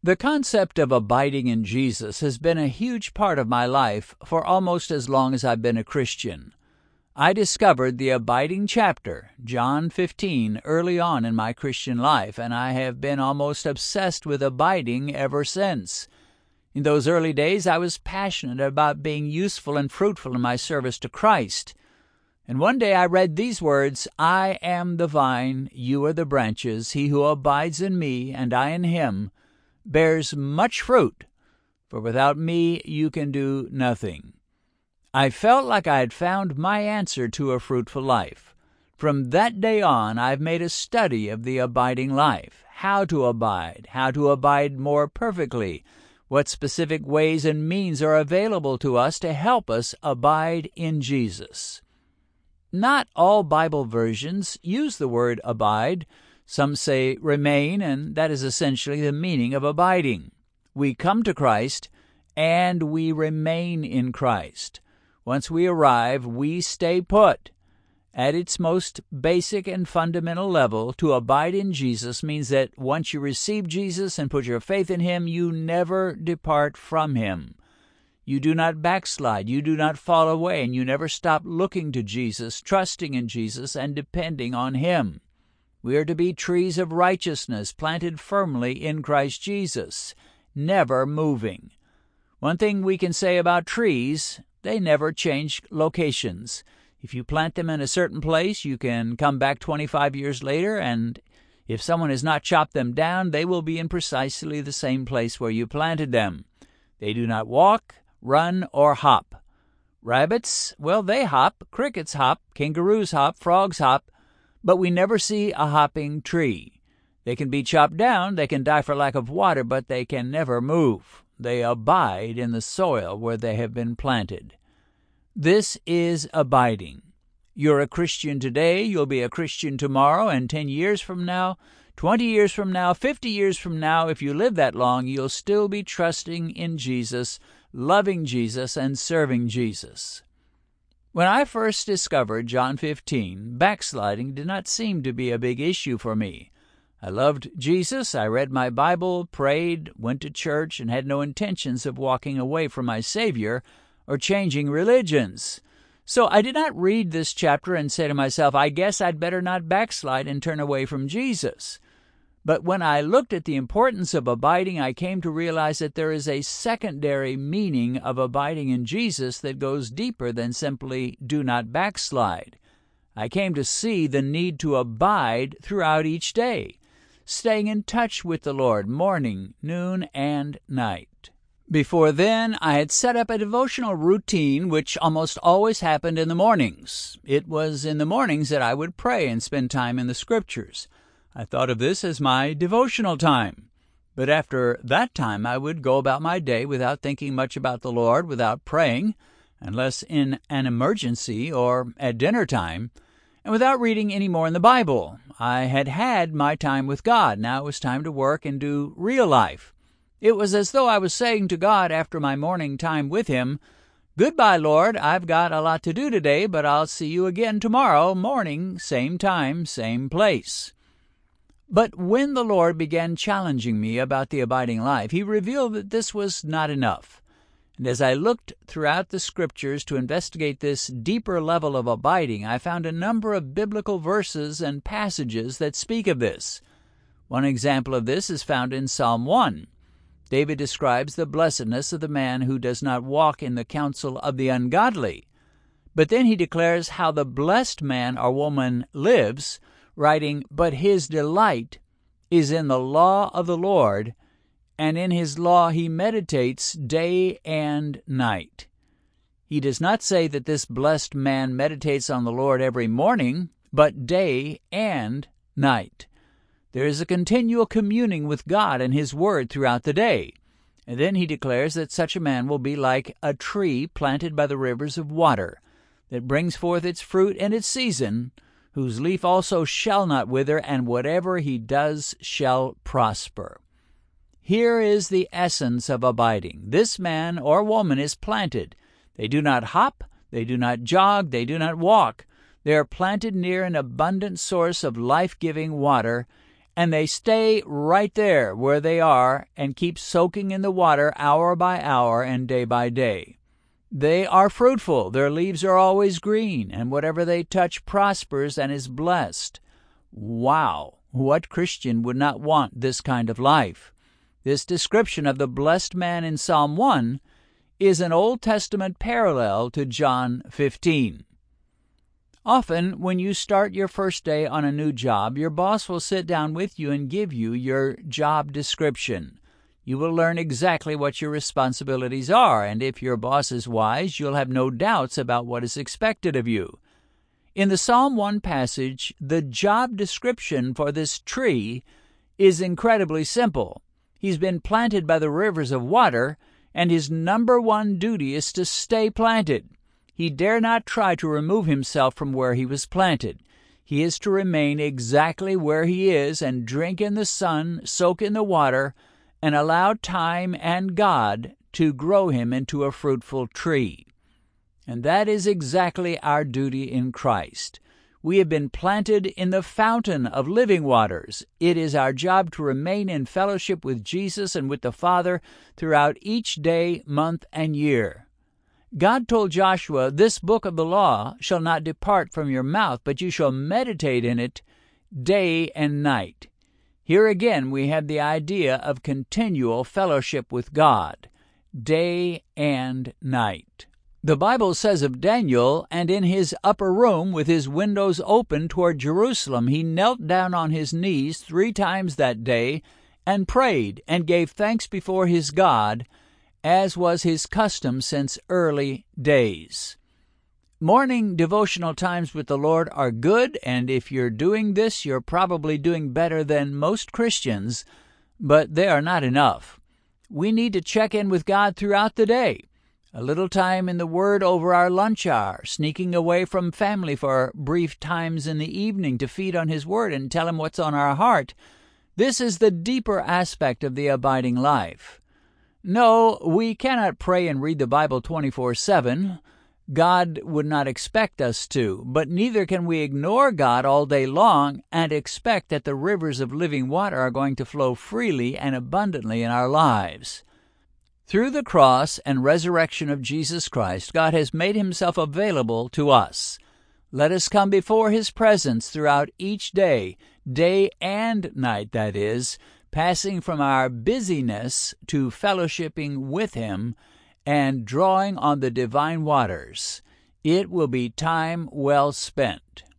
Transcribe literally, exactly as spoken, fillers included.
The concept of abiding in Jesus has been a huge part of my life for almost as long as I've been a Christian. I discovered the abiding chapter, John fifteen, early on in my Christian life, and I have been almost obsessed with abiding ever since. In those early days, I was passionate about being useful and fruitful in my service to Christ. And one day I read these words, "I am the vine, you are the branches. He who abides in me, and I in him, bears much fruit, for without me you can do nothing." I felt like I had found my answer to a fruitful life. From that day on, I've made a study of the abiding life, how to abide, how to abide more perfectly, what specific ways and means are available to us to help us abide in Jesus. Not all Bible versions use the word abide. Some say remain, and that is essentially the meaning of abiding. We come to Christ, and we remain in Christ. Once we arrive, we stay put. At its most basic and fundamental level, to abide in Jesus means that once you receive Jesus and put your faith in him, you never depart from him. You do not backslide, you do not fall away, and you never stop looking to Jesus, trusting in Jesus, and depending on him. We are to be trees of righteousness planted firmly in Christ Jesus, never moving. One thing we can say about trees, they never change locations. If you plant them in a certain place, you can come back twenty-five years later, and if someone has not chopped them down, they will be in precisely the same place where you planted them. They do not walk, run, or hop. Rabbits, well, they hop. Crickets hop. Kangaroos hop. Frogs hop. But we never see a hopping tree. They can be chopped down, they can die for lack of water, but they can never move. They abide in the soil where they have been planted. This is abiding. You're a Christian today, you'll be a Christian tomorrow, and ten years from now, twenty years from now, fifty years from now, if you live that long, you'll still be trusting in Jesus, loving Jesus, and serving Jesus. When I first discovered John fifteen, backsliding did not seem to be a big issue for me. I loved Jesus, I read my Bible, prayed, went to church, and had no intentions of walking away from my Savior or changing religions. So I did not read this chapter and say to myself, I guess I'd better not backslide and turn away from Jesus. But when I looked at the importance of abiding, I came to realize that there is a secondary meaning of abiding in Jesus that goes deeper than simply do not backslide. I came to see the need to abide throughout each day, staying in touch with the Lord morning, noon, and night. Before then, I had set up a devotional routine which almost always happened in the mornings. It was in the mornings that I would pray and spend time in the Scriptures. I thought of this as my devotional time. But after that time, I would go about my day without thinking much about the Lord, without praying, unless in an emergency or at dinner time, and without reading any more in the Bible. I had had my time with God. Now it was time to work and do real life. It was as though I was saying to God after my morning time with him, "Goodbye, Lord, I've got a lot to do today, but I'll see you again tomorrow morning, same time, same place." But when the Lord began challenging me about the abiding life, he revealed that this was not enough. And as I looked throughout the Scriptures to investigate this deeper level of abiding, I found a number of biblical verses and passages that speak of this. One example of this is found in Psalm one. David describes the blessedness of the man who does not walk in the counsel of the ungodly. But then he declares how the blessed man or woman lives, writing, "But his delight is in the law of the Lord, and in his law he meditates day and night." He does not say that this blessed man meditates on the Lord every morning, but day and night. There is a continual communing with God and his word throughout the day. And then he declares that such a man will be like a tree planted by the rivers of water, that brings forth its fruit in its season, whose leaf also shall not wither, and whatever he does shall prosper. Here is the essence of abiding. This man or woman is planted. They do not hop, they do not jog, they do not walk. They are planted near an abundant source of life-giving water, and they stay right there where they are and keep soaking in the water hour by hour and day by day. They are fruitful, their leaves are always green, and whatever they touch prospers and is blessed. Wow, what Christian would not want this kind of life? This description of the blessed man in Psalm one is an Old Testament parallel to John fifteen. Often, when you start your first day on a new job, your boss will sit down with you and give you your job description. You will learn exactly what your responsibilities are, and if your boss is wise, you'll have no doubts about what is expected of you. In the Psalm one passage, the job description for this tree is incredibly simple. He's been planted by the rivers of water, and his number one duty is to stay planted. He dare not try to remove himself from where he was planted. He is to remain exactly where he is and drink in the sun, soak in the water, and allow time and God to grow him into a fruitful tree. And that is exactly our duty in Christ. We have been planted in the fountain of living waters. It is our job to remain in fellowship with Jesus and with the Father throughout each day, month, and year. God told Joshua, "This book of the law shall not depart from your mouth, but you shall meditate in it day and night." Here again we have the idea of continual fellowship with God, day and night. The Bible says of Daniel, "And in his upper room, with his windows open toward Jerusalem, he knelt down on his knees three times that day, and prayed, and gave thanks before his God, as was his custom since early days." Morning devotional times with the Lord are good, and if you're doing this, you're probably doing better than most Christians, but they are not enough. We need to check in with God throughout the day. A little time in the Word over our lunch hour, sneaking away from family for brief times in the evening to feed on His Word and tell Him what's on our heart. This is the deeper aspect of the abiding life. No, we cannot pray and read the Bible twenty-four seven. God would not expect us to, but neither can we ignore God all day long and expect that the rivers of living water are going to flow freely and abundantly in our lives. Through the cross and resurrection of Jesus Christ, God has made Himself available to us. Let us come before His presence throughout each day, day and night, that is, passing from our busyness to fellowshipping with Him and drawing on the divine waters. It will be time well spent.